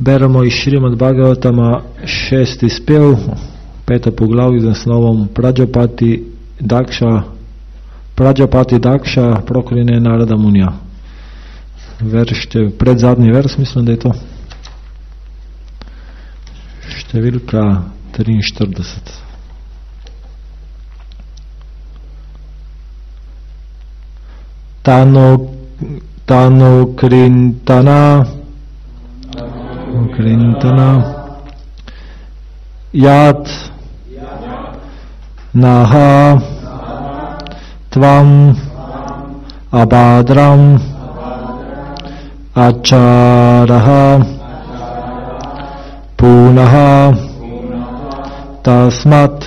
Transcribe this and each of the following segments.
Beremo iz Šrimad Bhagavatama 6. spev, 5. poglavje z naslovom Prajapati Daksha prokline Narada Munija. Predzadnji vers, mislim, da je to. Številka 43. Tanu krintana yat naha tvam abadram acharaha punaha tasmat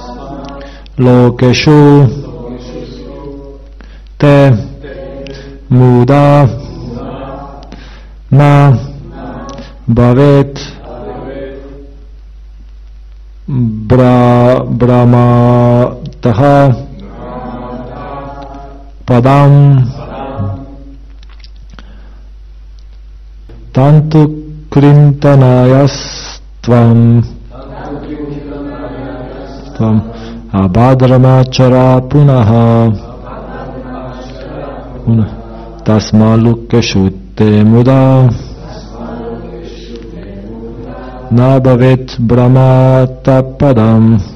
lokeshu te muda na bhavet brahmataha padam tantu krintanayastvam abhadramachara punaha tasmalukeshu te muda na bhavet brahmatapadam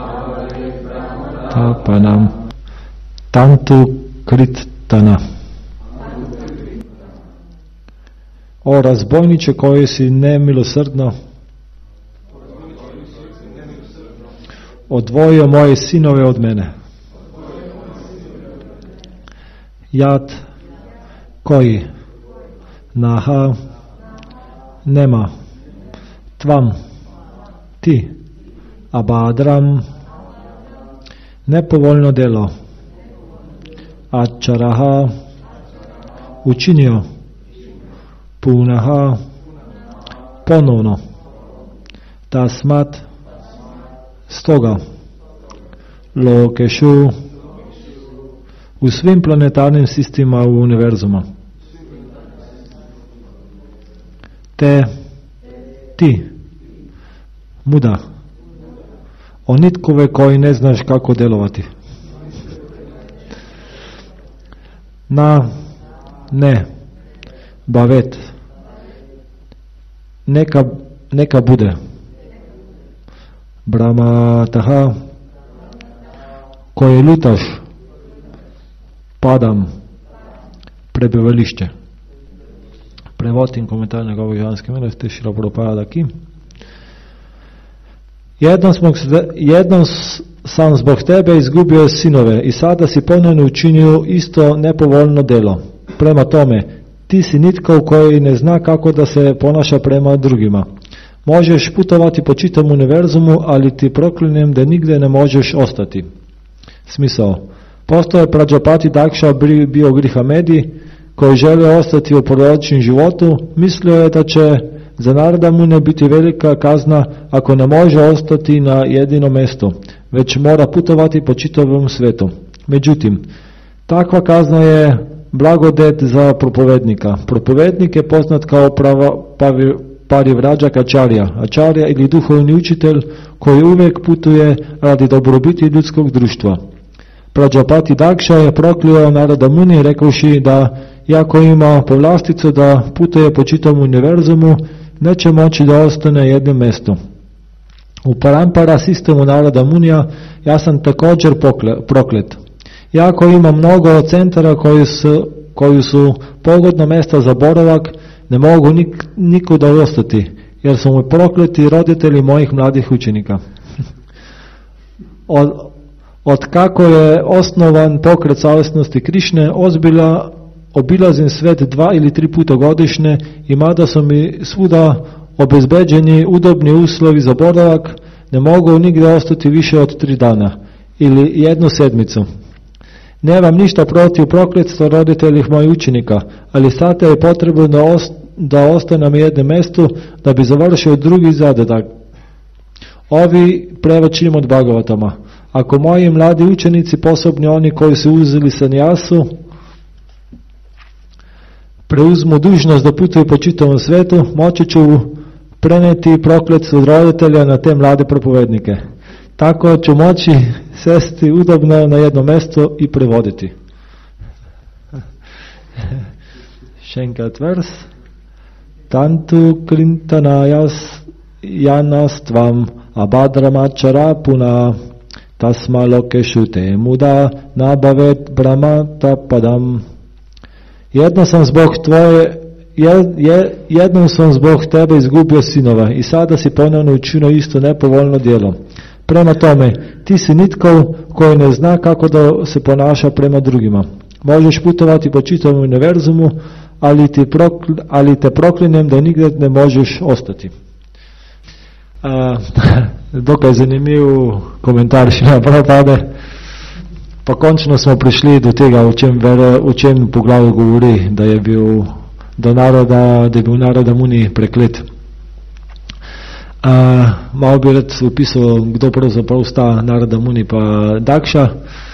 tantu krittana. O razbojniče koji si nemilosrdno odvojio moje sinove od mene. Jat koji naha nema tvam ti abadram nepovoljno delo acharaha učinio punaha ponovno tasmat stoga lokeshu u svim planetarnim sistemima u univerzuma te ti muda o nitkove koji ne znaš kako delovati na ne bavet neka bude brahmataha koji lutaš padam prebivališče. Prevod in komentar njegove Johanske milosti Šrila Prabhupada Ki. Jednom sam zbog tebe izgubio sinove i sada si ponovno učinio isto nepovoljno delo. Prema tome, ti si nitko koji ne zna kako da se ponaša prema drugima. Možeš putovati po čitavom univerzumu, ali ti proklinem da nigde ne možeš ostati. Smisao. Postoje Prajapati Daksha bio Grihamedi, koji žele ostati u porodičnom životu, mislio je da će za Narada Muniju biti velika kazna ako ne može ostati na jedino mesto, već mora putovati po čitavom svetu. Međutim, takva kazna je blagodet za propovednika. Propovednik je poznat kao parivrađak acharya. Acharya ili duhovni učitelj koji uvijek putuje radi dobrobiti ljudskog društva. Prajapati Daksha je proklio Narada Muniju rekavši da iako ima povlasticu da putuje po čitavom univerzumu, neće moći da ostane jedno mesto. U parampara sistemu Narada Munija ja sam također proklet. Iako ima mnogo centara koji su pogodno mesta za boravak, ne mogu nikuda ostati, jer su mu prokleti roditelji mojih mladih učenika. Od kako je osnovan pokret savjesnosti Krišne, obilazim svet 2 ili 3 puta godišnje i mada su mi svuda obezbeđeni udobni uslovi za boravak, ne mogu nigdje ostati više od 3 dana ili 1 sedmicu. Nemam ništa protiv prokletstva roditeljih mojih učenika, ali sada je potrebno da ostanem na jednom mjestu da bi završio drugi zadatak. Ovi prevačimo od Bhagavatama. Ako moji mladi učenici, posebno oni koji su uzeli sanjasu, preuzmu dužnost da putuju po čitavom svetu, moći ću preneti prokletstvo od roditelja na te mlade propovednike. Tako će moći sesti udobno na jedno mjesto i prevoditi. Še enkrat vers. Tantu krintanajas janastvam abhadramačara puna tasma lokeshu te muda nabavet brahmata padam. Jednom sam zbog tebe izgubio sinova i sada si ponovno učinio isto nepovoljno djelo. Prema tome, ti si nitkov koji ne zna kako da se ponaša prema drugima. Možeš putovati po čitavom univerzumu, ali te proklinem da nigdje ne možeš ostati. Dokaj zanimiv komentar Šrila Prabhupada. Pa končno smo prišli do tega, o čem poglavje govori, da je bil Narada Muni preklet. Malo bi rad opisal, kdo pravzaprav sta Narada Muni pa Daksha.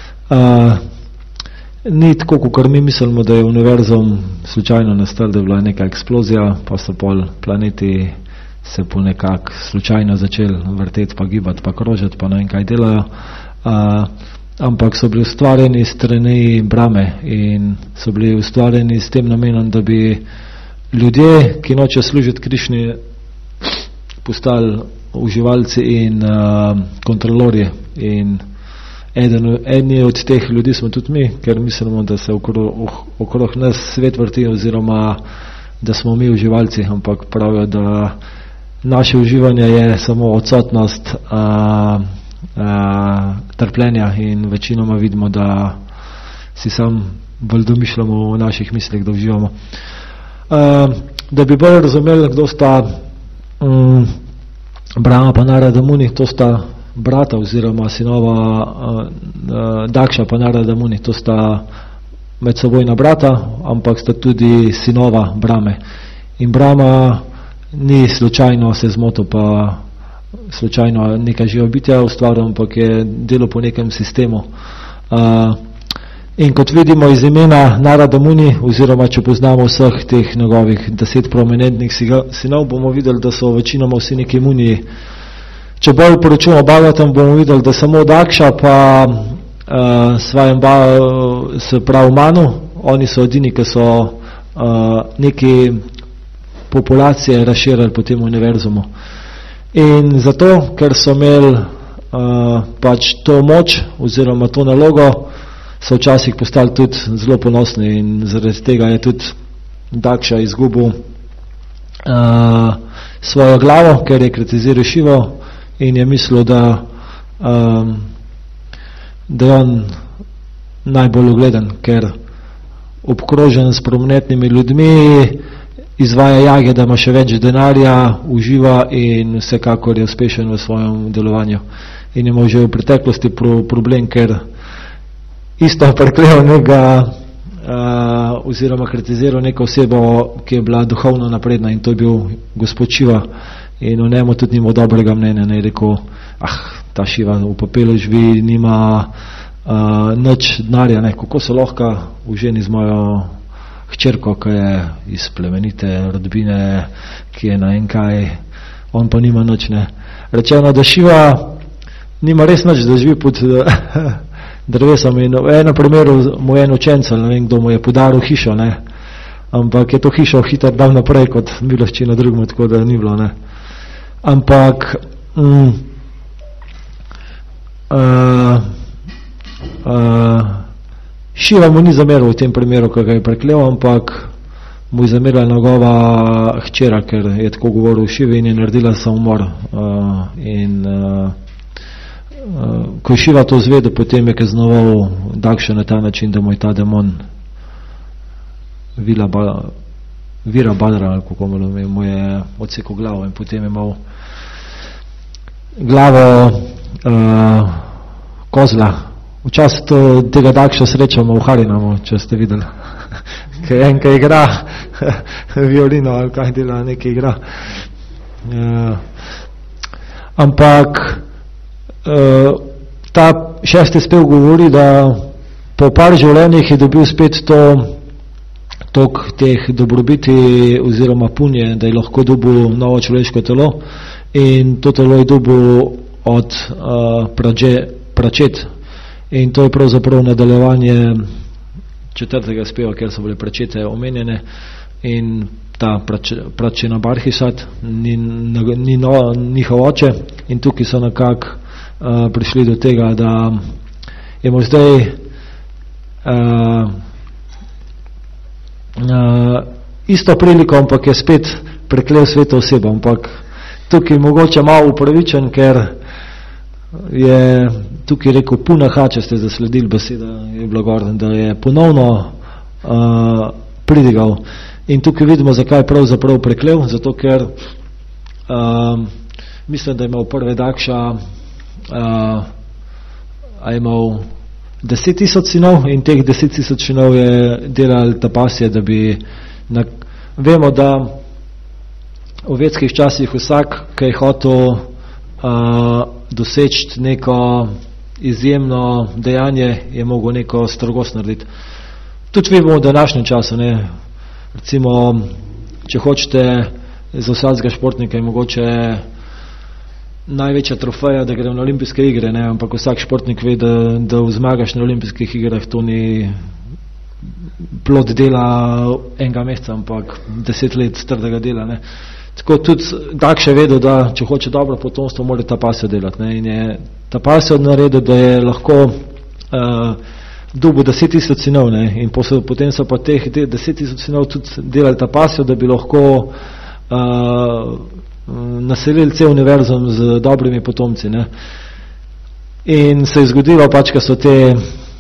Ni tako, kot mi mislimo, da je univerzum slučajno nastal, da je bila neka eksplozija, pa so pol planeti se po nekak slučajno začeli vrteti, pa gibati, pa krožiti, pa ne vem kaj delajo. Ampak so bili ustvarjeni strani Brahme in so bili ustvarjeni s tem namenom, da bi ljudje, ki nočejo služiti Krišni, postali uživalci in kontrolorji. In eni od teh ljudi smo tudi mi, ker mislimo, da se okrog nas svet vrti oziroma da smo mi uživalci, ampak pravijo, da naše uživanje je samo odsotnost trpljenja in večinoma vidimo, da si sam bolj domišljamo v naših mislih, da uživamo. Da bi bolj razumeli, kdo sta Brahma pa Narada Muni, to sta brata oziroma sinova Daksha pa Narada Muni, to sta medsebojna brata, ampak sta tudi sinova Brahme. In Brahma ni slučajno se zmotil pa slučajno neka živa bitja ustvarjal, ampak je delo po nekem sistemu. In kot vidimo iz imena Narada Muni, oziroma če poznamo vseh teh njegovih 10 prominentnih sinov, bomo videli, da so večinoma vsi neki muniji. Če bolj poročimo Bhagavatam, bomo videli, da samo Daksha pa se pravi Manu, oni so edini, ki so neki populacije razširili po tem univerzumu. In zato, ker so imeli pač to moč oziroma to nalogo, so včasih postali tudi zelo ponosni in zaradi tega je tudi Daksha izgubil svojo glavo, ker je kritiziral Šivo in je mislil, da je on najbolj ugleden, ker obkrožen s prominentnimi ljudmi izvaja jage, da ima še več denarja, uživa in vsekakor je uspešen v svojem delovanju. In je imel že v preteklosti problem, ker isto preklejal nekega oziroma kritiziral neko osebo, ki je bila duhovno napredna, in to je bil gospod Šiva. In o njemu tudi nima dobrega mnenja, ne je rekel, ta Šiva v papelu živi, nima nič denarja, kako se lahko uženi z mojo hčerko, ki je iz plemenite rodbine, ki je na enkaj, on pa nima nič, ne. Rečeno, da Šiva nima res nič, da živi pod drevesom, in v enem primeru mu je en učenc, ne vem, kdo mu je podaril hišo, ne, ampak je to hišo hitro dal naprej kot miloščina drugemu, tako da ni bilo, ne. Ampak Šiva mu ni zameril v tem primeru, ko ga je preklel, ampak mu je zamerila njegova hčera, ker je tako govoril Šivi in je naredila samomor. Ko je Šiva to zvedel, potem je kaznoval Daksha na ta način, da mu je ta demon Vira Badra, ali kako mu je odsekal glavo, in potem je imel glavo kozla. Včasih tega Daksha srečamo v Harinamu, če ste videli, ker enka igra violino ali kaj dela, nekaj igra. Ampak ta 6. spev govori, da po par življenjih je dobil spet tok teh dobrobiti oziroma punje, da je lahko dobil novo človeško telo in to telo je dobil od pračet. In to je pravzaprav nadaljevanje 4. speva, kjer so bile pračete omenjene in ta pračena Barhisat, njihov oče, in tukaj so nekako prišli do tega, da imamo zdaj isto priliko, ampak je spet preklel sveto osebo, ampak tukaj mogoče malo upravičen, ker je tukaj rekel punaha, če ste zasledili beseda, je bilo gorden, da je ponovno pridigal. In tukaj vidimo, zakaj je pravzaprav preklel, zato ker mislim, da je imel prve Dakša je imel 10,000 sinov in teh 10,000 sinov je delal Tapasje, da bi vemo, da v vedskih časih vsak, ki je hotel doseči neko izjemno dejanje, je mogel neko strogost narediti. Tudi vidimo v današnjem času, ne? Recimo, če hočete za vsakega športnika je mogoče največja trofeja, da gre na olimpijske igre, ne? Ampak vsak športnik ve, da zmagaš na olimpijskih igrah, to ni plod dela enega meseca, ampak 10 let trdega dela, ne? Tako tudi Dakša je vedel, da če hoče dobro potomstvo, mora Tapasjo delati, ne? In je Tapasjo naredil, da je lahko dobil 10,000 sinov, ne? In potem so pa teh 10,000 sinov tudi delali Tapasjo, da bi lahko naselili cel univerzum z dobrimi potomci, ne? In se je zgodilo pač, ko so te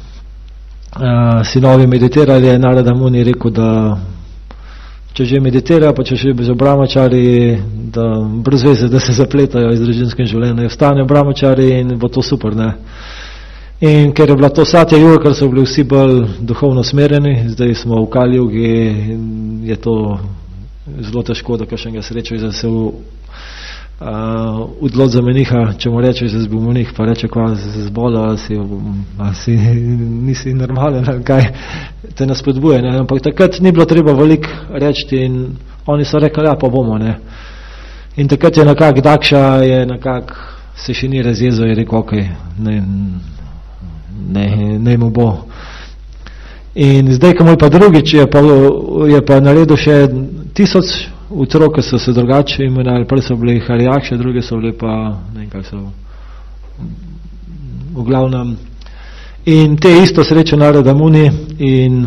sinovi meditirali, Narada Muni rekel, da če že meditirajo, pa če že z brahmačari, da brez veze, da se zapletajo iz družinskem življenju, vstanejo brahmačari in bo to super, ne? In ker je bila to Satya Yuga, ker so bili vsi bolj duhovno smerjeni, zdaj smo v Kali Yugi in je to zelo težko, da kakšnega srečo da se odlot za meniha, če mu rečeš, da zbil menih, pa reče, kva se zbola, si nisi normalen, kaj te nas podbuje, ne? Ampak takrat ni bilo treba veliko reči in oni so rekli, ja, pa bomo, ne? In takrat je nekak Dakša je nekak se še ni razjezel, je rekel, ok, ne mu bo. In zdaj, ko mu je pa drugič, je pa naredil še 1000 otrok, ki so se drugače imenali, prvi so bili Harijakše, druge so bili pa, ne vem, kaj so v glavnem. In te isto srečo Narada Muni in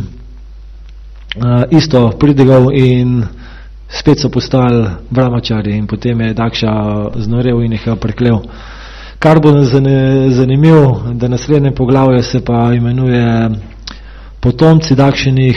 isto pridigal in spet so postali brahmačari in potem je Dakša znorel in jih preklel. Kar bo zanimiv, da naslednje poglavje se pa imenuje potomci Dakšinih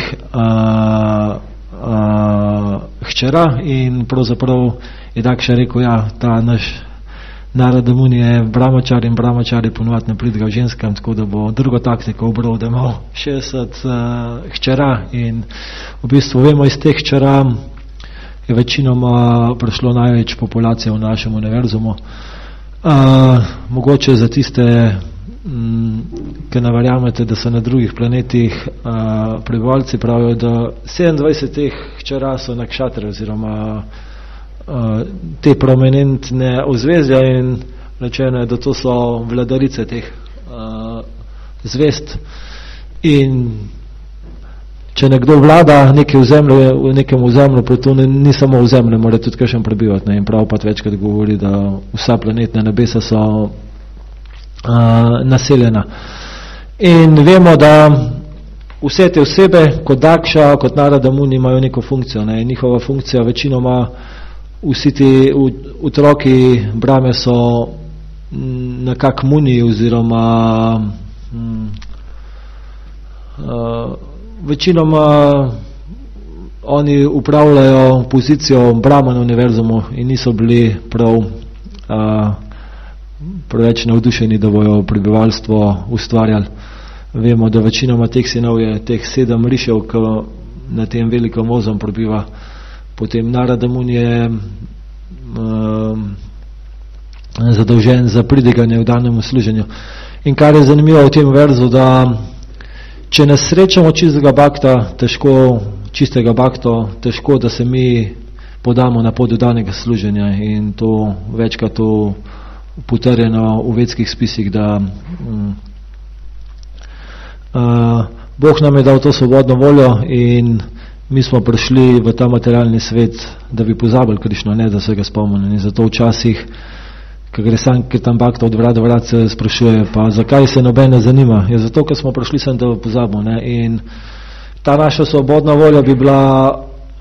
hčera in pravzaprav je Dakša rekel, ja, ta naš Narada Muni je brahmačar in brahmačari ponovati ne pridigal ženskam, tako da bo drugo taktiko obral, da ima 60 hčera in v bistvu vemo, iz teh hčera je večinoma prišlo največ populacije v našem univerzumu. Mogoče za tiste, ki ne verjamete, da so na drugih planetih prebivalci, pravijo, da 27 teh hčera so nakšatre oziroma te prominentne ozvezdja in rečeno je, da to so vladarice teh zvezd. In če nekdo vlada neki v nekem ozemlju, pa to ni samo ozemlje, mora tudi kakšen prebivati, ne? In prav pa večkrat govori, da vsa planetna nebesa so naseljena. In vemo, da vse te osebe, kot Dakša, kot Narada Muni, imajo neko funkcijo, ne? Njihova funkcija večinoma vsi ti otroki Brahme so nekak Muni oziroma večinoma oni upravljajo pozicijo Brahma na univerzumu in niso bili preveč navdušeni, da bojo prebivalstvo ustvarjali. Vemo, da večinoma teh sinov je teh 7 rišev, ki na tem velikom ozem prebiva. Potem Narada Muni je zadolžen za pridiganje v danem služenju. In kar je zanimivo v tem verzu, da če ne srečamo čistega bhakta, težko čistega bhakto, težko, da se mi podamo na pot danega služenja in to večkrat to potrjeno v vedskih spisih, da Bog nam je dal to svobodno voljo in mi smo prišli v ta materialni svet, da bi pozabili Krišno, ne da se ga spomnili. In zato včasih, ko gre Sankirtan Bhakta od vrat do vrat, se sprašuje, pa zakaj se noben ne zanima? Je zato, ker smo prišli sem, da pozabimo. Ne? In ta naša svobodna volja bi bila,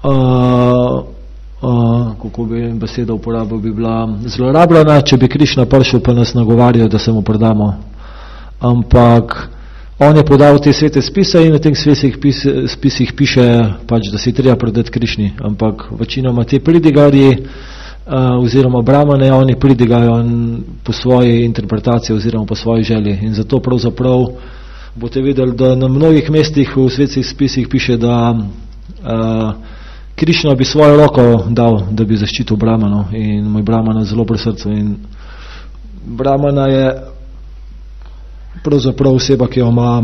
kako bi beseda uporabil, bi bila zlorabljena, če bi Krišna prišel pa nas nagovarjal, da se mu predamo. Ampak on je podal te svete spise in v teh spisih piše, pač, da si treba predati Krišni. Ampak večinoma te pridigarji oziroma brahmane, oni pridigajo po svoji interpretaciji oziroma po svoji želji. In zato pravzaprav boste videli, da na mnogih mestih v svetih spisih piše, da Krišna bi svojo roko dal, da bi zaščitil brahmano. In moj brahmana zelo pri srcu. In brahmana je pravzaprav oseba, ki jo ima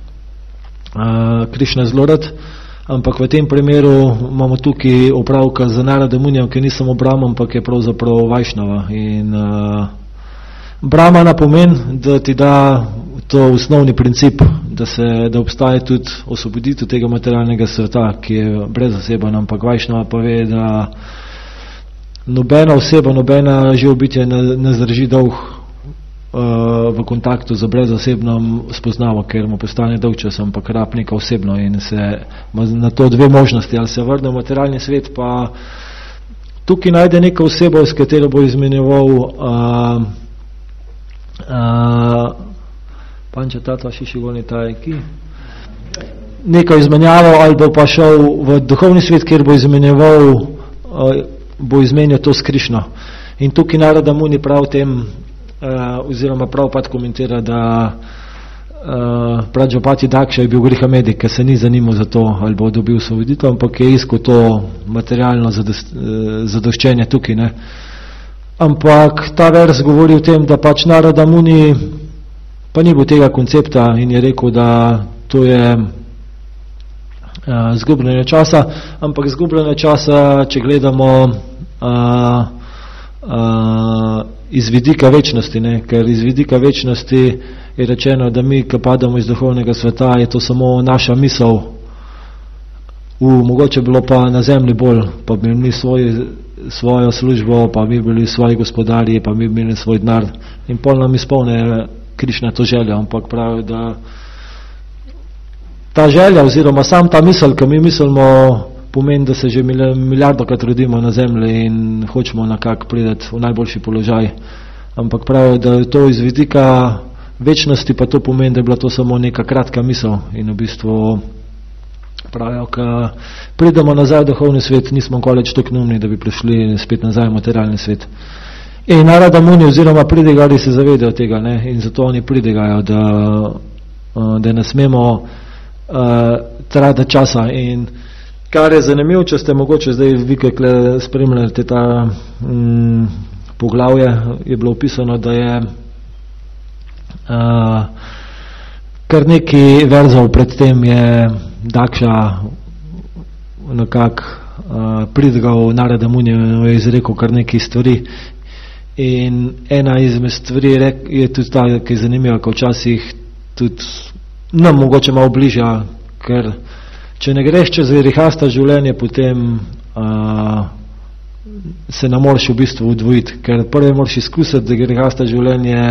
Krišna zelo rad, ampak v tem primeru imamo tukaj opravka z Narada Munijem, ki ni samo Brahman, ampak je pravzaprav Vajšnava. In Brahmana pomeni, da ti da to osnovni princip, da obstaja tudi osvoboditev tega materialnega sveta, ki je brezoseben, ampak Vajšnava pa ve, da nobena oseba, nobena živo bitje ne zdrži dolg v kontaktu z brezosebnom spoznavo, ker mu postane dolg čas, ampak rab neka osebno in se ima na to dve možnosti, ali se vrne v materialni svet, pa tukaj najde neka oseba, s katero bo izmenjeval panča tata šišigoni tajki neko izmenjavo, ali bo pa šel v duhovni svet, kjer bo izmenjal to s Krišno. In tukaj Narada Muni prav tem oziroma Prabhupada komentira, da Prajapati Daksha je bil grihamedik, ker se ni zanimal za to, ali bo dobil osvoboditev, ampak je iskal to materialno zadoščenje tukaj. Ne. Ampak ta vers govori o tem, da pač Narada Muni pa ni bil tega koncepta in je rekel, da to je zgubljenje časa, ampak zgubljenje časa, če gledamo iz vidika večnosti, ne? Ker iz vidika večnosti je rečeno, da mi, ko padamo iz duhovnega sveta, je to samo naša misel. Mogoče bilo pa na zemlji bolj, pa bi imeli svojo službo, pa bi bili svoji gospodarji, pa bi imeli svoj denar in pol nam izpolne Krišna to željo, ampak pravi, da ta želja oziroma sam ta misel, ki mi mislimo, pomeni, da se že milijardokrat rodimo na zemlji in hočemo nekako priti v najboljši položaj. Ampak pravijo, da je to iz vidika večnosti, pa to pomeni, da je bila to samo neka kratka misel. In v bistvu pravijo, ko pridemo nazaj v duhovni svet, nismo koleč tako neumni, da bi prišli spet nazaj v materialni svet. In Narada Muni oziroma pridigari se zavedajo tega, ne? In zato oni pridigajo, da ne smemo trajati časa. In kar je zanimivo, če ste mogoče zdaj vi, kakle spremljate ta poglavje, je bilo opisano, da je kar neki verzov pred tem je Daksha nekako pridigal Narada Muniju, je izrekel kar neki stvari. In ena izmed stvari je tudi ta, ki je zanimiva, ko včasih tudi nam mogoče malo bližja, ker če ne greš čez grehasta življenje, potem se ne moreš v bistvu udvojiti, ker prvi moraš izkusiti, da grehasta življenje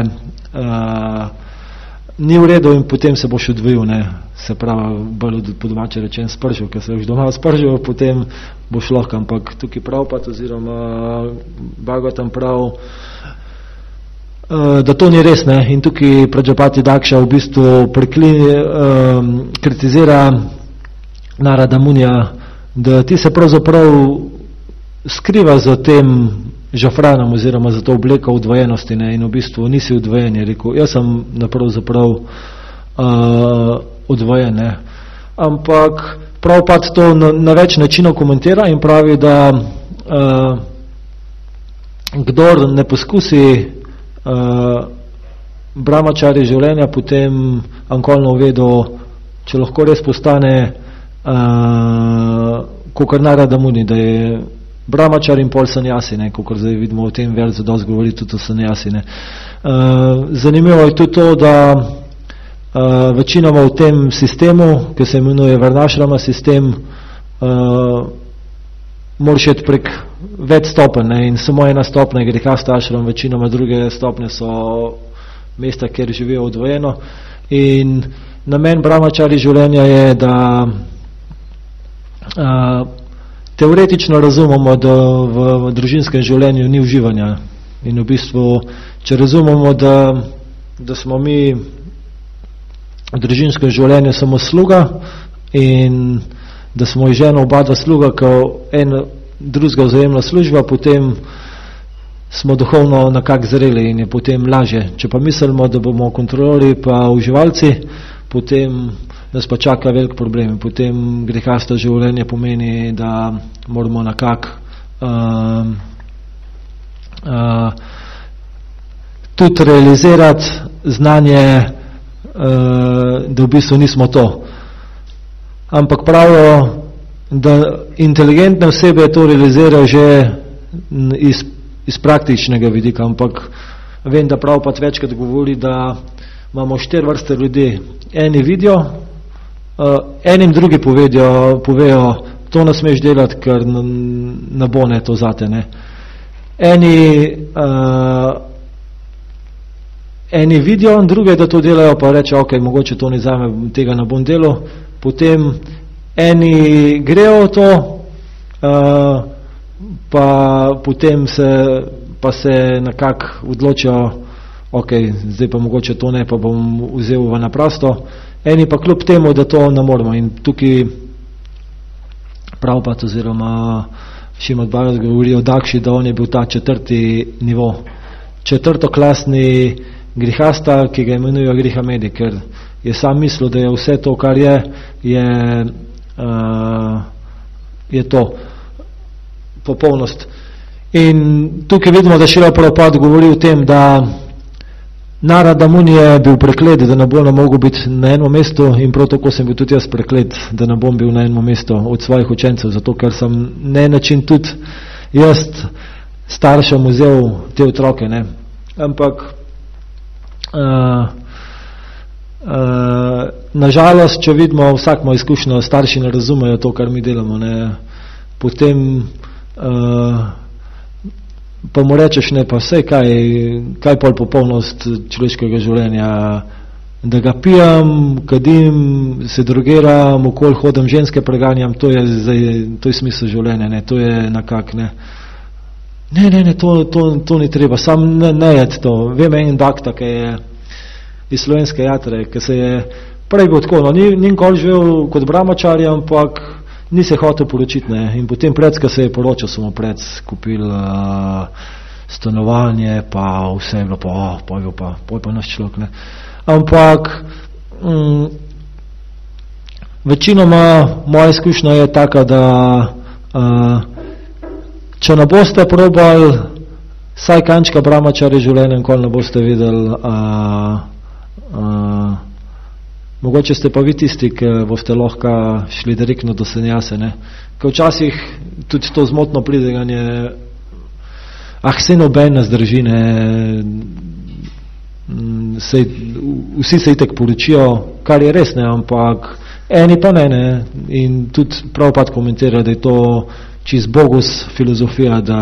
ni v redu in potem se boš udvojil, ne. Se pravi, bolj po domače rečen spržil, ker se boš doma spržil, potem boš lahko, ampak tukaj Prabhupada oziroma Bhagavatam prav, da to ni res, ne. In tukaj Prajapati Daksha v bistvu kritizira Narada Munija, da ti se pravzaprav skriva za tem žafranom oziroma za to obleko udvojenosti, ne, in v bistvu nisi udvojen, je rekel, jaz sem pravzaprav udvojen, ne. Ampak Prabhupada to na več načinov komentira in pravi, da kdor ne poskusi brahmačari življenja, potem ankolno uvedo, če lahko res postane kakor Narada Muni, da je brahmačar in pol sanjasi, kakor zdaj vidimo v tem verzu, dosti govori tudi o sanjasi. Zanimivo je tudi to, da večinoma v tem sistemu, ki se imenuje varnašrama sistem, moraš iti prek več stopenj, in samo ena stopnja je grihasta ašram, večinoma druge stopnje so mesta, kjer živijo odvojeno. In namen brahmačari življenja je, da teoretično razumemo, da v družinskem življenju ni uživanja. In v bistvu, če razumemo, da smo mi v družinskem življenju samo sluga in da smo žena oba dva sluga, ko en drugega vzajemna služba, potem smo duhovno nekako zreli in je potem lažje. Če pa mislimo, da bomo kontrolori pa uživalci, potem nas pa čaka velik problem. Potem grehasto življenje pomeni, da moramo nekako tudi realizirati znanje, da v bistvu nismo to. Ampak pravijo, da inteligentne osebe to realizirajo že iz praktičnega vidika, ampak vem, da prav pa večkrat govori, da imamo 4 vrste ljudi. Eni vidijo, enim drugi povejo, to ne smeš delati, ker ne bo to zate. Eni vidijo, druge, da to delajo, pa reče, ok, mogoče to ni zame, tega ne bom delal. Potem eni grejo v to, pa potem se nekako odločijo, ok, zdaj pa mogoče to ne, pa bom vzel v naprosto. Eni pa kljub temu, da to ne moramo. In tukaj Prabhupada oziroma Šrimad Bhagavad govori o Dakši, da on je bil ta 4. nivo, 4. grihasta, ki ga imenujejo grihamedi, ker je sam mislil, da je vse to, kar je to popolnost. In tukaj vidimo, da Šrila Prabhupada govori o tem, da Narada Muni je bil preklet, da ne bo mogel biti na enem mestu, in prav tako sem bil tudi jaz preklet, da ne bom bil na enem mestu od svojih učencev, zato ker sem na en način tudi jaz staršem vzel te otroke. Ampak nažalost, če vidimo, vsak ima izkušnjo, starši ne razumejo to, kar mi delamo. Potem pa mu rečeš, pa vse, kaj pol popolnost človeškega življenja, da ga pijem, kadim, se drogiram, okoli hodim, ženske preganjam, to je smisel življenja, to je nekak, to ni treba, sam ne jed to. Vem en dakta, ki je iz slovenske jatre, ki se je prej bil tako, ni nikoli živel kot brahmačar, ampak ni se hotel poročiti, in potem predska se je poročil, smo pred kupili stanovanje, pa vse je bilo, poj pa naš človek, ampak večinoma moja izkušnja je taka, da če ne boste probali saj kančka brahmačarja življenja, nikoli ne boste videli, mogoče ste pa vi tisti, ki boste lahko šli direktno do sanjase, ker včasih tudi to zmotno pridiganje, se noben ne zdrži, vsi se itak poročijo, kar je res, ampak eni pa ne, in tudi Prabhupada komentira, da je to čist bogus filozofija, da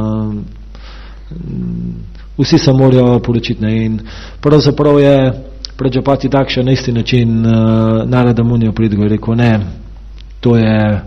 vsi se morajo poročiti, in pravzaprav je Prajapati Daksha na isti način Narada Munijo pridigo in rekel, ne, to je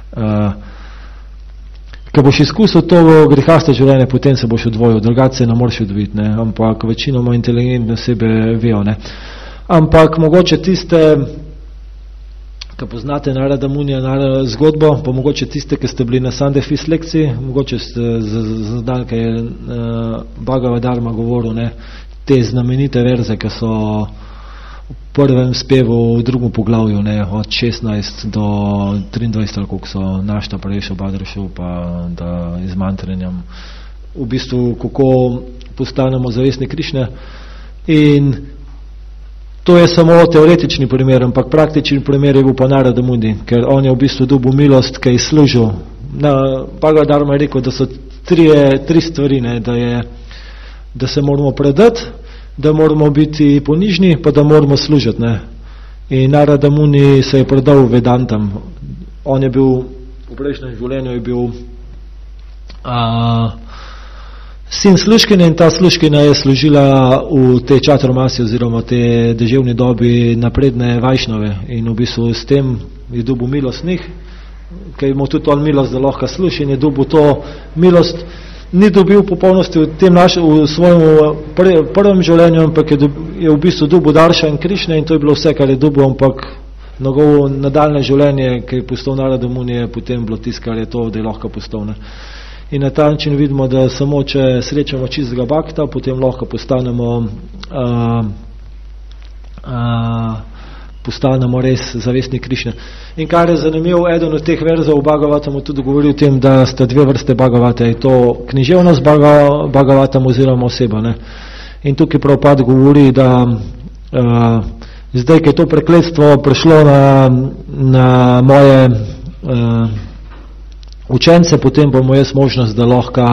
ko boš izkusil to grihasto življenje, potem se boš odvojil, drugače se ne moreš odvojiti, ampak večinoma inteligentne osebe vejo, ampak mogoče tiste, ki poznate Narada Munija zgodbo, pa mogoče tiste, ki ste bili na Sunday Feast lekciji, mogoče ste zaznali, kaj je Bhagavad Dharma govoril, te znamenite verze, ki so v prvem spevu, v drugem poglavju, od 16 do 23, koliko so našta prejšel, badrešel, pa da izmantrenjam, v bistvu, kako postanemo zavestni Krišne. In To je samo teoretični primer, ampak praktični primer je bil pa Narada Muni, ker on je v bistvu dobil milost, ki je služil. Bhagavad Dharma je rekel, da so tri stvari, ne, da se moramo predati, da moramo biti ponižni, pa da moramo služiti. Ne. In Narada Muni se je predal Vedantam. On je bil, v prejšnjem življenju je bil sin služkine in ta služkina je služila v tej čaturmasi oziroma te deževni dobi napredne vajšnove in v bistvu s tem je dobil milost njih, ker je imel tudi on milost, da lahko služi in je dobil to milost, ni dobil popolnosti v svojem prvem življenju, ampak je v bistvu dobil Darša in Krišne in to je bilo vse, kar je dobil, ampak njegovo nadaljne življenje, ki je postal Narada Muni, je potem bilo tisto, kar je to, da je lahko postal. Ne. In na ta način vidimo, da samo če srečamo čistega bhakta, potem lahko postanemo res zavestni Krišne. In kar je zanimivo, eden od teh verzov v Bhagavatamu tudi govori o tem, da sta dve vrste Bhagavata, je to književnost Bhagavatam oziroma oseba. Ne. In tukaj Prabhupada govori, da zdaj, ko je to prekletstvo prišlo na moje učence, potem bomo jaz možnost, da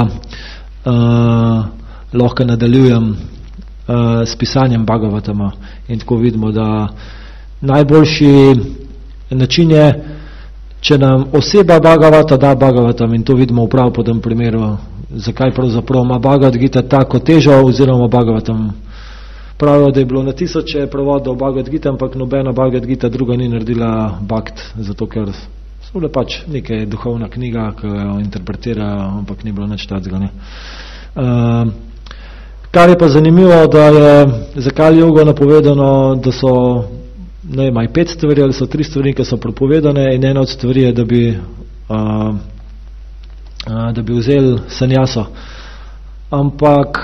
lahko nadaljujem s pisanjem Bhagavatama. In tako vidimo, da najboljši način je, če nam oseba Bhagavata da Bhagavatam, in to vidimo v pravopodobnem primeru, zakaj pravzaprav ima Bhagavad Gita tako težo oziroma Bhagavatam. Pravijo, da je bilo na tisoče prevodov Bhagavad Gita, ampak nobena Bhagavad Gita druga ni naredila bhakt, zato ker so bile pač neka duhovna knjiga, ki jo interpretira, ampak ni bilo nič takega. Kar je pa zanimivo, da je za Kali Jugo napovedano, da so ne vem, 5 stvari ali so 3 stvari, ki so prepovedane, in ena od stvari je, da bi vzeli sanjaso. Ampak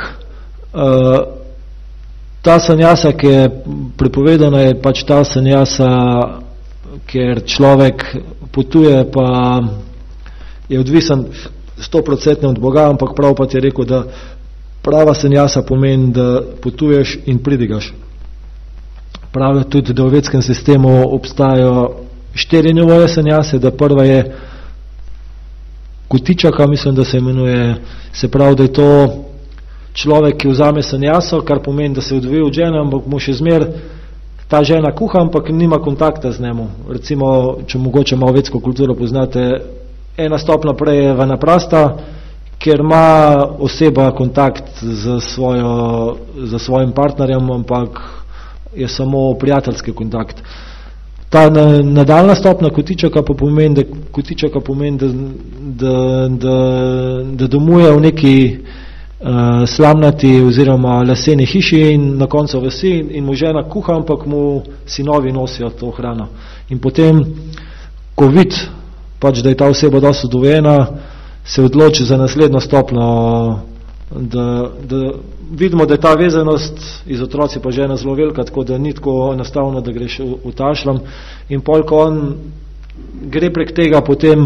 ta sanjasa, ki je prepovedana, je pač ta sanjasa, ker človek potuje, pa je odvisen 100% od Boga, ampak prav pa ti je rekel, da prava sanjasa pomeni, da potuješ in pridigaš. Pravijo tudi, da v vetskem sistemu obstajajo 4 nivoje sanjase, da prva je kutičaka, mislim, da se imenuje, se pravi, da je to človek, ki vzame sanjaso, kar pomeni, da se odvoji od žene, ampak mu še zmer ta žena kuha, ampak nima kontakta z njemu. Recimo, če mogoče malo vetsko kulturo poznate, ena stopna prej je vanaprasta, ker ima oseba kontakt z svojim partnerjem, ampak je samo prijateljski kontakt. Ta nadaljna stopna kotičaka pa pomeni, da domuje v neki slamnati oziroma leseni hiši in na koncu vasi in mu žena kuha, ampak mu sinovi nosijo to hrano. In potem, ko vidi, pač, da je ta oseba dosti dovejena, se odloči za naslednjo stopno, da vidimo, da je ta vezanost iz otroci pa žena zelo velika, tako da ni tako enostavno, da greš v ta šlam. In pol, ko on gre prek tega, potem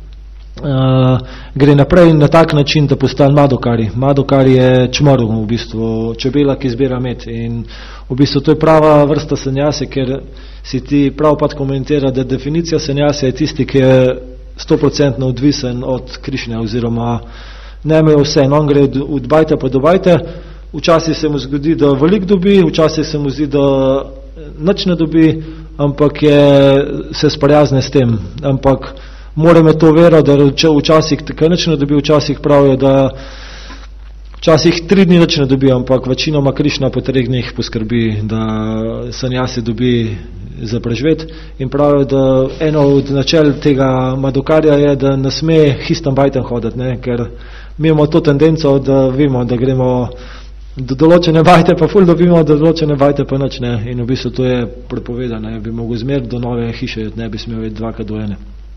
gre naprej na tak način, da postane Madhukari. Madhukari je čmrl, v bistvu čebela, ki zbira med. In v bistvu to je prava vrsta sanjase, ker si ti Prabhupada komentira, da definicija sanjase je tisti, ki je 100% odvisen od Krišne, oziroma ne me vse. On gre od bajte pa do bajte, včasih se mu zgodi, da veliko dobi, včasih se mu zdi, da nič ne dobi, ampak se sprijazne s tem. Ampak mora me to vero, da včasih tako nič ne dobi, včasih pravijo, da včasih 3 dni nič ne dobi, ampak večinoma Krišna po 3 dneh poskrbi, da sanjasi dobi za preživeti. In pravijo, da eno od načel tega Madhukarja je, da ne sme histam bajten hoditi, ne? Ker mi imamo to tendenco, da vemo, da gremo do določene bajte, pa ful dobimo, do določene bajte pa nič, ne? In v bistvu to je prepovedano, bi mogel zmer do nove hiše, ne bi smel več 2 do 1.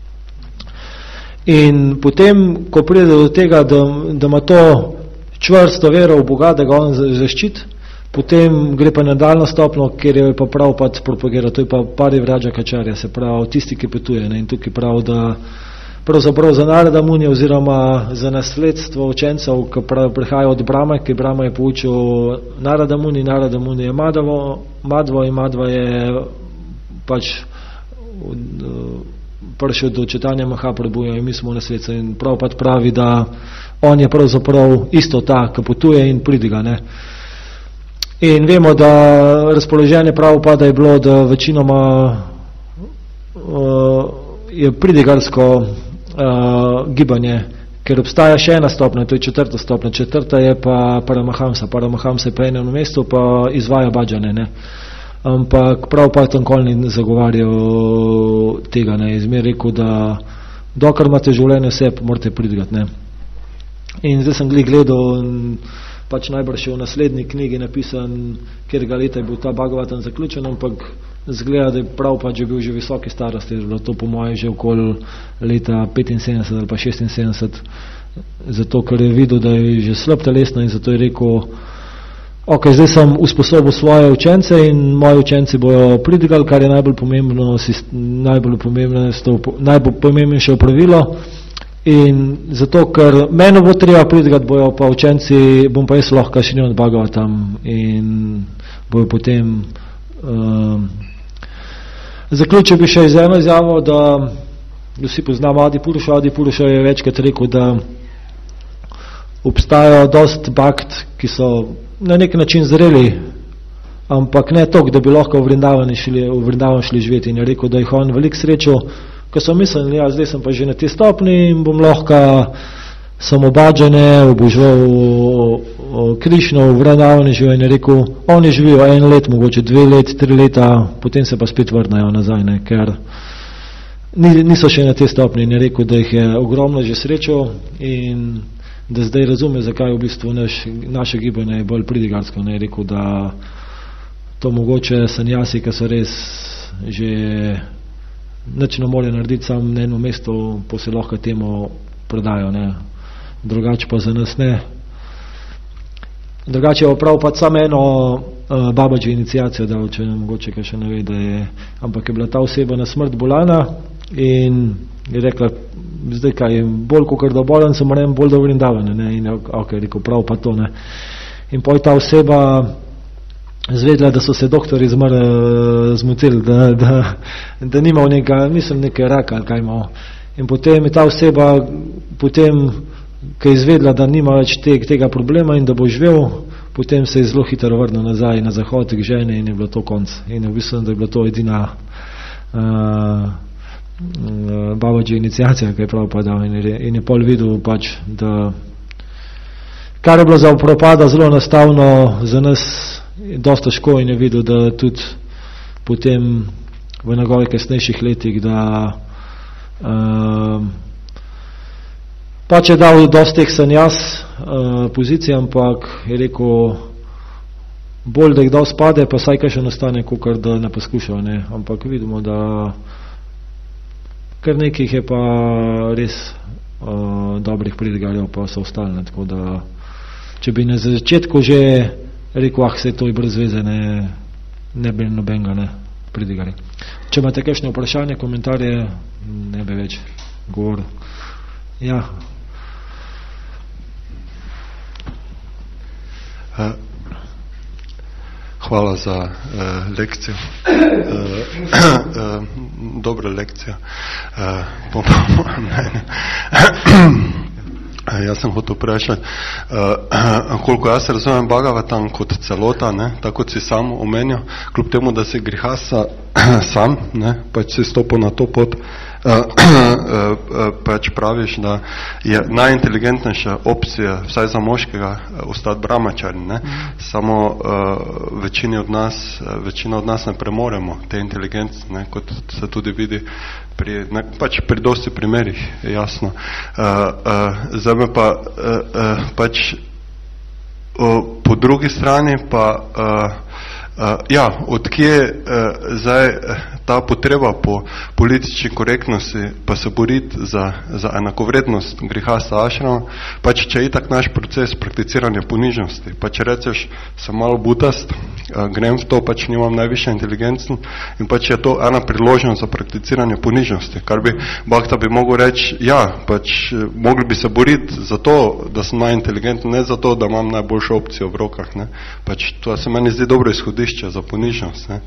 In potem, ko pride do tega, da ima to čvrsto vero v Boga, da ga on zaščiti, potem gre pa nadaljno stopno, kjer je pa Prabhupada propagira, to je pa Parivraja Kačarja, se pravi tisti, ki potuje. Ne? In tukaj pravi, da pravzaprav za Narada Munija oziroma za nasledstvo učencev, ki prihaja od Brahme, ki Brahma je poučil Narada Muni je Madhva in Madhva je pač prišel do Četanja Mahaprabhuja in mi smo nasledstvo in Prabhupada pravi, da on je pravzaprav isto ta, ki potuje in pridiga, ne. In vemo, da razpoloženje Prabhupada je bilo, da večinoma je pridigarsko gibanje, ker obstaja še ena stopnja, to je 4. stopnja, 4. je pa Paramahamsa je pa enem mestu, pa izvaja bhađane, ne. Ampak Prabhupada nikoli ni zagovarjal tega, ne, izmer rekel, da dokler imate življenje vse, morate pridigati, ne. In zdaj sem gledal, pač najbrž je v naslednji knjigi napisan, kjerega leta je bil ta Bhagavatam zaključen, ampak zgleda, da je Prabhupada že bil že visoke starosti, je bilo to po moje že okoli leta 75 ali pa 76, zato ker je videl, da je že slab telesno in zato je rekel, ok, zdaj sem usposobil svoje učence in moji učenci bojo pridigali, kar je najpomembnejše pravilo. In zato, ker meni bo treba pridigati, bojo pa učenci, bom pa jaz lahko še njim Bhagavatam in bojo potem zaključil bi še iz eno izjavo, da vsi poznamo Adi Puruša je večkrat rekel, da obstajajo dost bhakt, ki so na nek način zreli, ampak ne toliko, da bi lahko v Vrindavan šli živeti, in je rekel, da jih on veliko srečo, ko so mislili, ja, zdaj sem pa že na te stopni in bom lahko samo bhađane, obožval Krišno, v Vrindavani živijo, in je rekel, oni živijo 1 let, mogoče 2 let, 3 leta, potem se pa spet vrnajo nazaj, ne, ker niso še na te stopni, in je rekel, da jih je ogromno že srečo in da zdaj razume, zakaj v bistvu naše gibanje je bolj pridigarsko, ne, je rekel, da to mogoče sanjasi, ki so res že nič ne morajo narediti sam na eno mesto, pa se lahko temu prodajo, ne. Drugače pa za nas ne. Drugače je prav pa samo eno Babaji iniciacijo dal, če mogoče kaj še ne ve, da je, ampak je bila ta oseba na smrt bolana in je rekla, zdaj kaj, bolj kot da bolan, sem moram bolj da Vrindavane, ne, in ok, rekel, prav pa to, ne. In potem ta oseba zvedla, da so se doktori zmotili, da nimal nekaj raka ali kaj imel. In potem je ta oseba, ko je izvedla, da nima več tega problema in da bo živel, potem se je zelo hitro vrnil nazaj na zahod k ženi in je bilo to konc. In v bistvu, da je bila to edina Babaji iniciacija, ki je prav padal in je pol videl pač, da kar je bilo za propada zelo enostavno, za nas dosta težko, in je videl, da tudi potem v njegovih kasnejših letih, da pač je dal dosti teh sanjas pozicij, ampak je rekel, bolj da jih dal spade, pa saj kaj še nastane, kakor da ne poskušal, ne. Ampak vidimo, da kar nekih je pa res dobrih pridigarjev, pa so ostali, tako da če bi na začetku že rekel, se to je brez veze, ne bi nobenega ne pridigali. Če imate kakšne vprašanje, komentarje, ne bi več govoril. Ja. Hvala za lekcijo. Dobra lekcija. Po mojem mnenju. Jaz sem hotel vprašati, koliko jaz razumem Bhagavatam kot celota, ne, tako kot si sam omenil, kljub temu, da si grihasa sam, ne, pač si stopil na to pot, pač praviš, da je najinteligentnejša opcija, vsaj za moškega, ostati brahmachari, ne, samo večina od nas ne premoremo te inteligence, ne, kot se tudi vidi pri dosti primerih, jasno. Zdaj me pa pač po drugi strani pa ja, odkje zdaj ta potreba po politični korektnosti, pa se boriti za enakovrednost grihasta ašrama, pač če je itak naš proces prakticiranja ponižnosti, pa če rečeš, sem malo butast, grem v to, pač nimam najvišja inteligencen in pač je to ena priložnost za prakticiranje ponižnosti, kar bi Bhakta bi mogel reči, ja, pač mogli bi se boriti za to, da sem najinteligenten, ne za to, da imam najboljšo opcijo v rokah, ne. Pač to se meni zdi dobro izhodišče za ponižnost, ne.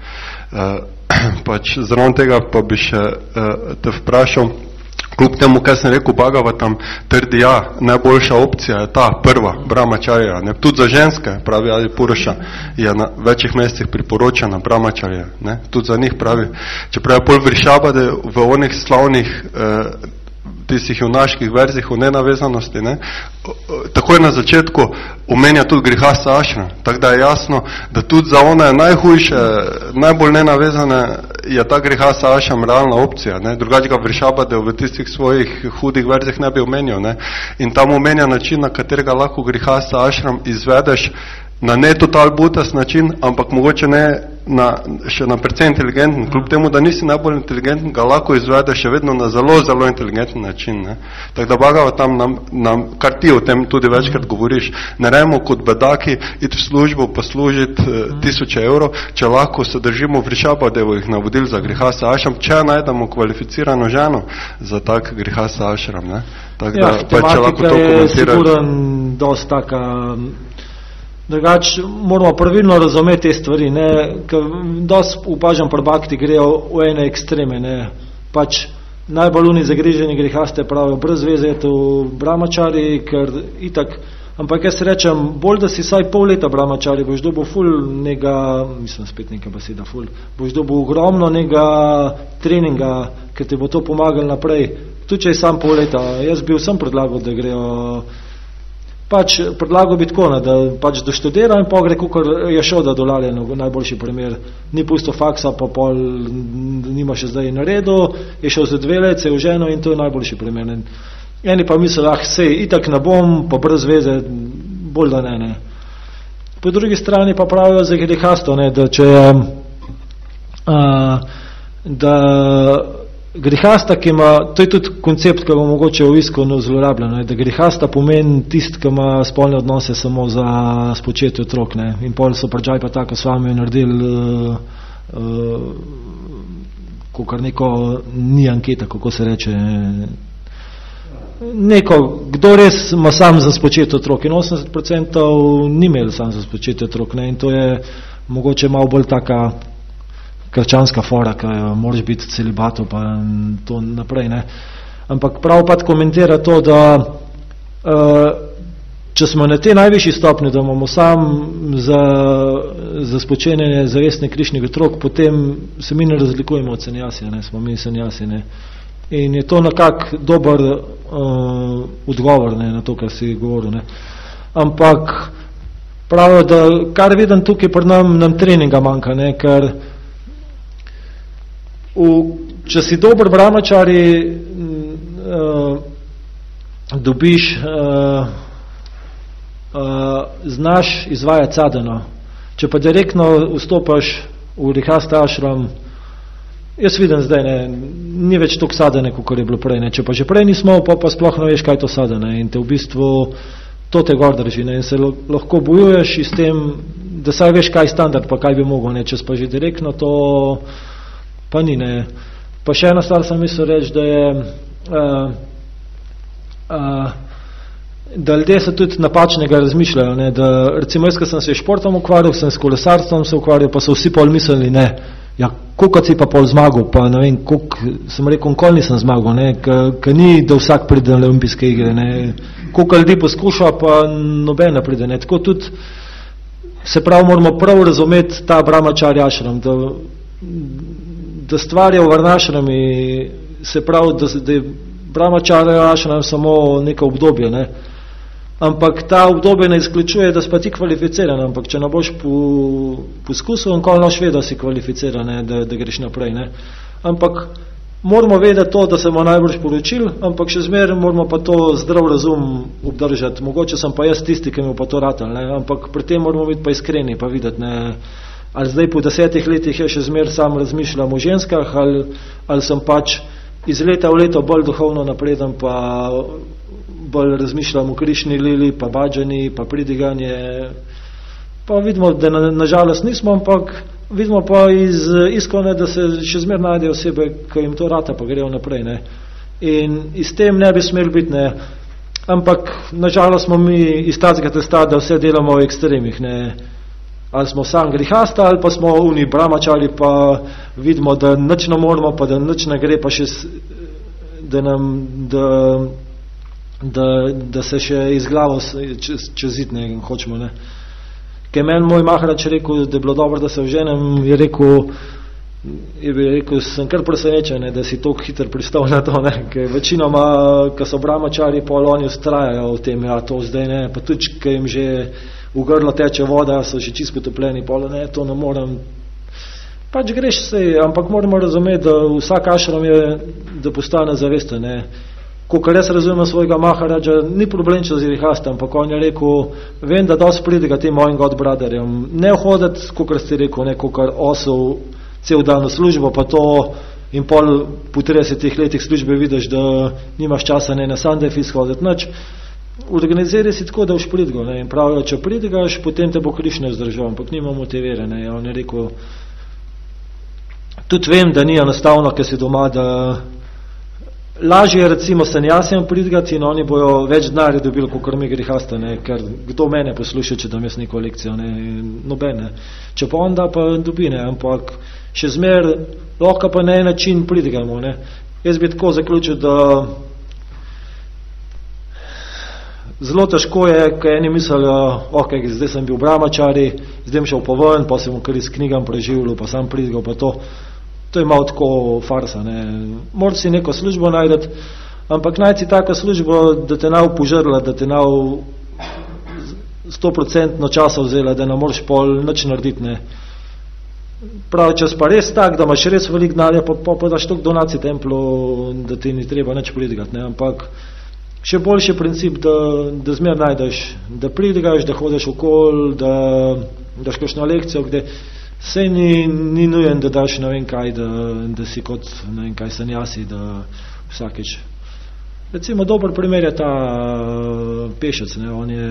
Pač zraven tega pa bi še te vprašal, kljub temu, kaj sem rekel, Bhagavatam trdi, ja, najboljša opcija je ta prva, brahmacharya, ne, tudi za ženske, pravi Adi Puruša, je na večjih mestih priporočena brahmacharya, ne, tudi za njih pravi, čeprav je pol Vrišabhade v onih slavnih tistih junaških verzih o nenavezanosti, ne, takoj na začetku omenja tudi grihasta ašram, tako da je jasno, da tudi za one najhujše, najbolj nenavezane je ta grihasta ašram realna opcija, ne, drugače ga Vrišabhade v tistih svojih hudih verzih ne bi omenil, ne, in tam omenja način, na katerega lahko grihasta ašram izvedeš na ne total butas način, ampak mogoče ne še na precej inteligenten, kljub temu, da nisi najbolj inteligenten, ga lahko izvede še vedno na zelo, zelo inteligenten način. Ne. Tako da Bhagavatam nam, kar ti o tem tudi večkrat govoriš, ne rejmo kot bedaki iti v službo poslužiti 1000 evrov, če lahko se držimo Vrišabhadevih navodil za grihasta ašram, če najdemo kvalificirano ženo za tak grihasta ašram. Ne. Tako da, pa če lahko to komentiraš. Tematika je sigurno dosti taka. Drugač, moramo pravilno razumeti te stvari, ne, ker dosti upažam pri Bhakti grejo v ene ekstreme, ne, pač najbolj oni zagriženi grihaste pravijo, brez veze je to brahmachari, ker itak, ampak jaz rečem, bolj da si saj pol leta brahmachari, boš dobil ful nega, mislim spet neka beseda ful, boš dobil ogromno nega treninga, ker ti bo to pomagal naprej, tudi če je sam pol leta, jaz bi vsem predlagal, da grejo. Pač predlagal bi tako, da pač doštudira in pogre, kakor je šel da dolalje, najboljši primer. Ni pusto faksa, pa pol nima še zdaj naredil, je šel za 2 leta, se je oženil in to je najboljši primer. Eni pa misli, sej, itak ne bom, pa brez veze, bolj da ne. Po drugi strani pa pravijo za grihasto, ne, da če da grihasta, ki ima, to je tudi koncept, ki bo mogoče v iskonu zlorabljen, da grihasta pomeni tist, ki ima spolne odnose samo za spočetje otrok, ne, in pol so pračaj pa tako s vami naredili kakor neko, ni anketa, kako se reče, neko, kdo res ima sam za spočetje otrok, in 80% ni imel sam za spočetje otrok, ne, in to je mogoče malo bolj taka krščanska fora, ki moraš biti celibato, pa to naprej, ne. Ampak prav pa komentira to, da če smo na te najvišji stopni, da imamo sam za spočenjenje zavestne krišnih otrok, potem se mi ne razlikujemo od sanjasi, ne, smo mi sanjasi, ne. In je to nekak dober odgovor, ne, na to, kar si govoril, ne. Ampak pravijo, da kar vidim tukaj pri nam treninga manjka, ne, ker če si dober brahmachari, dobiš, znaš izvajati sadhano. Če pa direktno vstopaš v grihasta ašram, jaz vidim zdaj, ne, ni več toliko sadhane, kot je bilo prej, ne. Če pa že prej nismo, pa sploh ne veš, kaj to sadhane, in te v bistvu to te gor drži, ne, in se lahko bojuješ s tem, da saj veš, kaj je standard, pa kaj bi mogel, ne, če pa že direktno to pa ni, ne. Pa še ena stvar sem mislil reči, da je da ljudje se tudi napačnega razmišljajo, ne, da recimo jaz, ko sem se športom ukvarjal, sem s kolesarstvom se ukvarjal, pa so vsi pol mislili, ne, ja, koliko si pa pol zmagal, pa ne vem, koliko, sem rekel, nikoli nisem zmagal, ne, ker ni, da vsak pride na olimpijske igre, ne, koliko ljudi poskuša, pa noben ne pride, ne, tako tudi se prav moramo prav razumeti ta brahmacharya ašram, da stvar je v varnašrami, se pravi, da je brahmacharya ašram samo neko obdobje, ne. Ampak ta obdobje ne izključuje, da si pa ti kvalificiran, ampak če ne boš poskusil, nikoli ne boš vedel, da si kvalificiran, ne, da greš naprej, ne. Ampak moramo vedeti to, da se bomo najbolj poročili, ampak še zmeraj moramo pa to zdrav razum obdržati. Mogoče sem pa jaz tisti, ki mi pa to ratal, ne, ampak pri tem moramo biti pa iskreni, pa videti, ne, ali zdaj po 10 letih še zmer sam razmišljam o ženskah, ali sem pač iz leta v leto bolj duhovno napreden, pa bolj razmišljam o Krišni Lili, pa Badžani, pa pridiganje. Pa vidimo, da nažalost nismo, ampak vidimo pa iz iskone, da se še zmer najdejo osebe, ki jim to rata, pa grejo naprej. Ne. In iz tem ne bi smeli biti, ne. Ampak nažalost smo mi iz tacega testa, da vse delamo v ekstremih. Ne. Ali smo sam grihasta, ali pa smo oni bramačari, pa vidimo, da nič ne moramo, pa da nič ne gre, pa še da se še iz glavo čez zid ne hočemo. Ne. Ker meni moj Maharač rekel, da je bilo dobro, da se vženem, je rekel, sem kar presenečen, da si toliko hitro pristal na to, ne? Ker večinoma, ko so bramačari, pol oni ustrajajo v tem, ja, to zdaj ne, pa tudi, ker jim že v grlo teče voda, so še čisto potopljeni, pol ne, to ne morem. Pač greš vse, ampak moramo razumeti, da vsak ašram je, da postane zavesten, ne. Kakor jaz razumem svojega Maharača, ni problem, če zgrihasta, ampak on je rekel, vem, da dosti pridiga tem mojim godbraderjem. Ne hoditi, kakor ste rekel, ne, kakor osel cel dan v službo, pa to in pol po 30 letih službe vidiš, da nimaš časa ne na Sandefis hoditi, nič. Organiziraj si tako, da boš pridigal, ne, in pravijo, če pridigaš, potem te bo Krišna zdržal, ampak nimamo te vere, ne, on je rekel, tudi vem, da ni enostavno, ker si doma, da lažje je recimo sanjasem pridigati in oni bojo več denarja dobili, kakor mi grihasta, ne, ker kdo mene posluša, če dam jaz neko lekcijo, ne, nobene. Če pa onda, pa dobi, ne, ampak še zmer, lahko pa na en način pridigamo, ne. Jaz bi tako zaključil, da zelo težko je, ko eni mislijo, ok, zdaj sem bil bramačari, zdaj sem šel po ven, pa sem kar iz knjigam preživljal, pa sam pridigal, pa to je malo tako farsa, ne. Moraš si neko službo najdeti, ampak najti tako službo, da te nav požrla, da te nav 100% časa vzela, da ne moraš pol nič narediti, ne. Pravi čas pa res tak, da imaš res velik denarja, pa daš toliko donacij templu, da ti ni treba nič pridigati, ne. Ampak še boljši princip, da zmer najdeš, da pridigaš, da hodiš okol, da daš kakšno lekcijo, kde sej ni nujen, da daš ne vem kaj, da si kot ne vem kaj sanjasi, da vsakeč. Recimo dober primer je ta pešec, ne, on je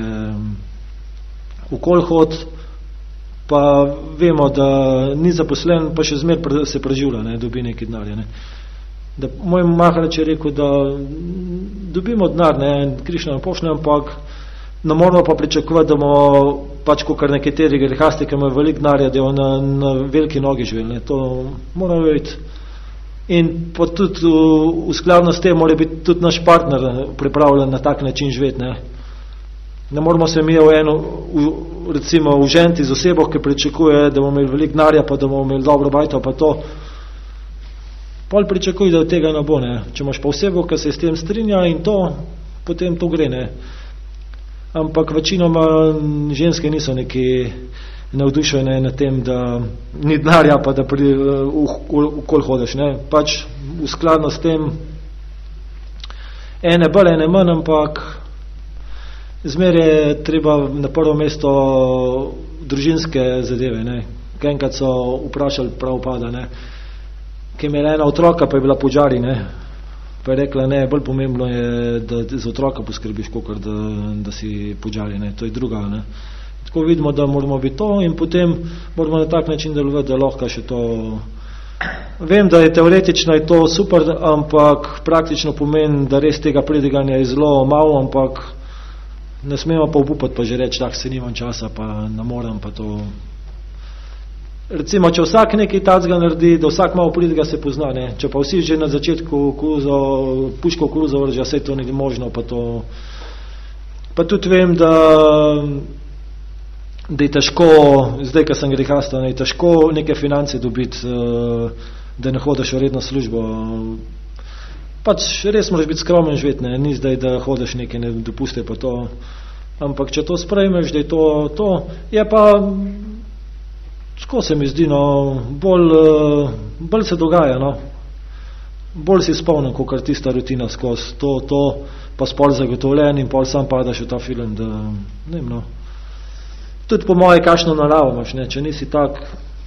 okol hod, pa vemo, da ni zaposlen, pa še zmer se preživlja, ne, dobi neki denarja, ne. Da moj Maharač je rekel, da dobimo denar, ne, Krišna nam pošlje, ampak ne moramo pa pričakovati, da bomo pač kakor nekateri grihasti, ki imajo veliko denarja, da je na veliki nogi živel, ne, to moramo videti. In pa tudi v skladno s tem mora biti tudi naš partner pripravljen na tak način živeti, ne. Ne moramo se mi recimo uženti z osebo, ki pričakuje, da bomo imeli veliko denarja, pa da bomo imeli dobro bajto, pa to. Pol pričakuj, da od tega ne bo, ne. Če imaš pa osebo, ki se s tem strinja in to, potem to gre, ne. Ampak večinoma ženske niso neki navdušene na tem, da ni denarja, pa da okol hodiš, ne. Pač v skladno s tem ene bolj, ene manj, ampak zmer je treba na prvo mesto družinske zadeve, ne. Enkrat so vprašali Prabhupada, ne, ki je imela ena otroka, pa je bila požari, ne. Pa je rekla, ne, bolj pomembno je, da za otroka poskrbiš, kakor da si požari, ne, to je druga, ne. Tako vidimo, da moramo biti to in potem moramo na tak način delovati, da lahko še to. Vem, da je teoretično je to super, ampak praktično pomeni, da res tega pridiganja je zelo malo, ampak ne smemo pa obupati, pa že reči, tak se nimam časa, pa ne moram, pa to. Recimo, če vsak nekaj tacga naredi, da vsak malo pridiga se pozna, ne. Če pa vsi že na začetku puško koruzo vrža, vse to ni možno, pa to. Pa tudi vem, da je težko, zdaj, ko sem grihasta, je težko neke finance dobiti, da ne hodiš v redno službo. Pač res moraš biti skromen živeti, ne. Ni zdaj, da hodiš nekaj, ne dopuste pa to. Ampak če to sprejmeš, da je to, je pa tako se mi zdi, no, bolj se dogaja, no. Bolj si spomnim, kakor tista rutina skozi to, pa spol zagotovljen in pol sam padaš v ta film, da, ne vem, no. Tudi po moje, kakšno naravo imaš, ne, če nisi tak,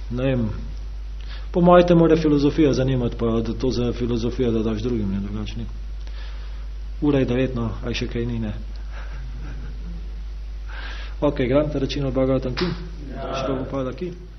ne vem, po mojem te mora filozofija zanimati, pa da to za filozofijo da daš drugim, ne drugačni. Ura je 9, no, aj še kaj ni, ne. Ok, granta rečino Bhagavatam ki? Šlo upada ki?